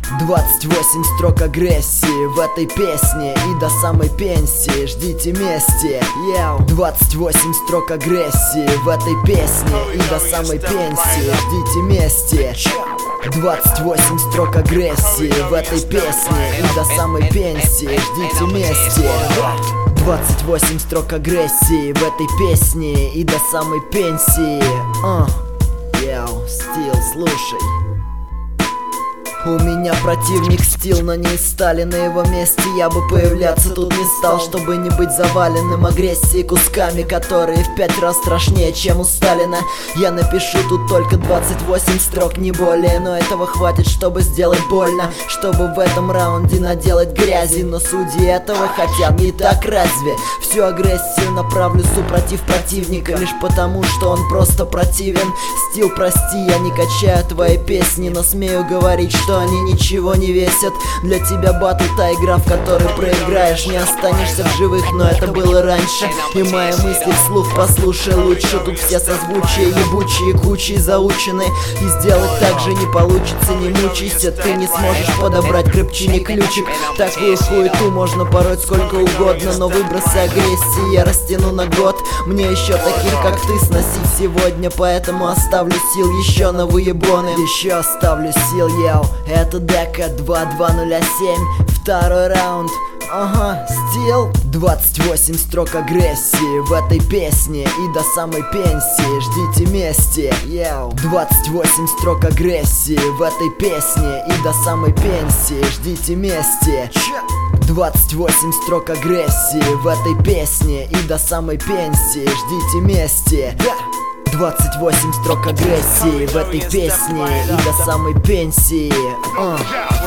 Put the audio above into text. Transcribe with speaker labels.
Speaker 1: 28 строк агрессии в этой песне и до самой пенсии ждите мести. 28 строк агрессии в этой песне и до самой пенсии ждите мести. 28 строк агрессии в этой песне и до самой пенсии ждите мести. 28 строк агрессии в этой песне и до самой пенсии. Стил, слушай. У меня противник Стил, но не из Стали. На его месте я бы появляться тут не стал, чтобы не быть заваленным агрессией кусками, которые в 5 раз страшнее, чем у Сталина. Я напишу тут только 28 строк, не более, но этого хватит, чтобы сделать больно, чтобы в этом раунде наделать грязи. Но судьи этого хотят, не так разве? Всю агрессию направлю супротив противника, лишь потому, что он просто противен. Стил, прости, я не качаю твои песни, но смею говорить, что они ничего не весят. Для тебя батл та игра, в которой проиграешь, не останешься в живых, но это было раньше. И мои мысли вслух послушай лучше. Тут все созвучия ебучие, кучи заучены, и сделать так же не получится, не мучайся. Ты не сможешь подобрать к рыбчине ключик. Такую хуету можно пороть сколько угодно, но выбросы агрессии я растяну на год. Мне еще таких, как ты, сносить сегодня, поэтому оставлю сил еще на выебоны. Еще оставлю сил, это дека 2207, второй раунд. Стил. 28 строк агрессии в этой песне и до самой пенсии ждите мести. 28 строк агрессии в этой песне и до самой пенсии ждите мести. 28 строк агрессии в этой песне и до самой пенсии ждите мести. 28 строк агрессии в этой песне и до самой пенсии.